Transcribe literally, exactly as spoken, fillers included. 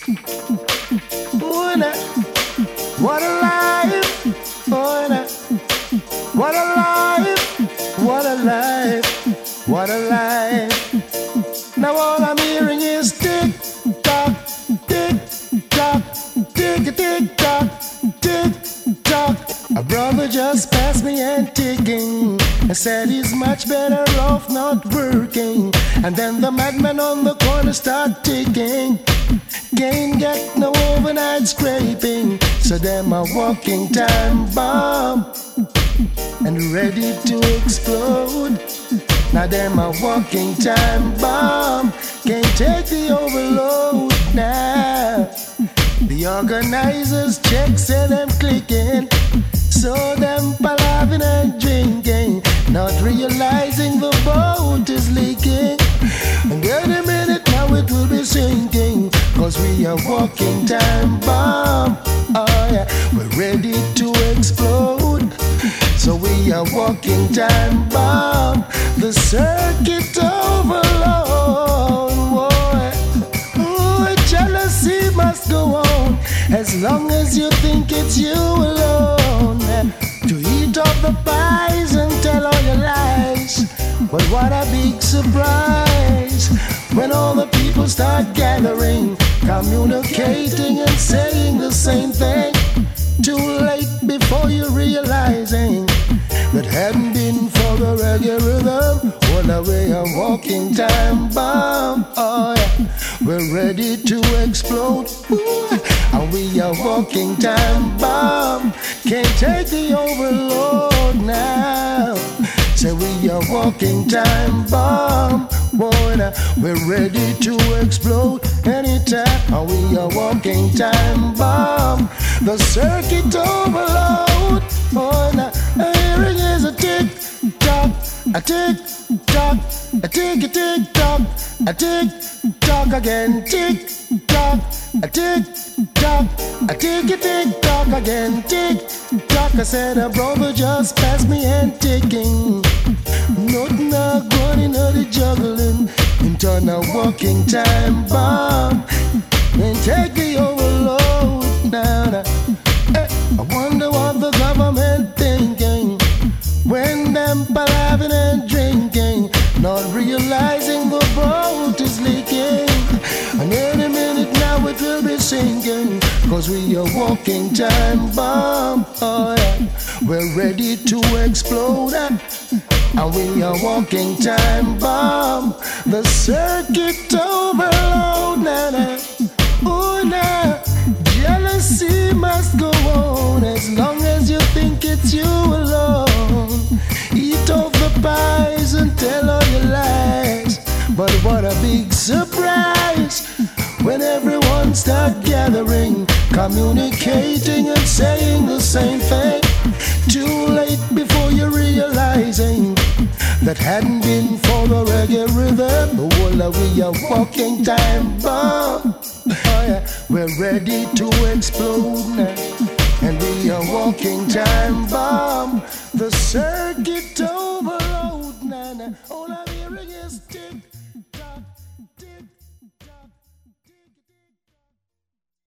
Ooh, nah. What a life. Oh, nah. What a life. What a life. What a life. Now all I'm hearing is tick tock, tick tock, tick tick tock, tick tock. A brother just passed me and ticking. I said he's much better off not working. And then the madman on the corner start ticking. Can't get no overnight scraping. So them a walking time bomb and ready to explode. Now them a walking time bomb. Can't take the overload now. The organizers check, say them clicking. So them palavering and drinking, not realizing the boat is leaking. And any minute now it will be sinking. Cause we are walking time bomb. Oh yeah, we're ready to explode. So we are walking time bomb. The circuit overload. Ooh, jealousy must go on as long as you think it's you alone. To eat up the pies and tell all your lies. But what a big surprise when all the people start gathering, communicating and saying the same thing. Too late before you realizing that hadn't been for the reggae rhythm. What a way of walking time bomb. Oh yeah, we're ready to explode. Ooh, and we are walking time bomb. Can't take the overload now. Say we are walking time bomb. Boy, now we're ready to explode anytime. And we are walking time bomb. The circuit overload. Boy, now hearing is a tick tock, a tick tock, a tick a tick tock, a tick tock again, tick tock, a tick tock, a tick a tick tock again, tick tock. I said a brother just passed me and ticking. Nothing not going in the juggling into a walking time bomb. And take the overload now. Hey, I wonder what the government thinking when them palavering and drinking, not realizing the boat is leaking. And any minute now it will be sinking. Cause we are walking time bomb. Oh yeah, we're ready to explode. And we are walking time bomb. The circuit overload. Nah, nah. Oh nah. Jealousy must go on as long as you think it's you alone. Eat off the pies and tell all your lies. But what a big surprise when everyone start gathering, communicating and saying the same thing. Too late before you're realizing that hadn't been for the reggae rhythm. The whole of we are walking time bomb. Oh yeah, we're ready to explode now. And we are walking time bomb. The circuit over.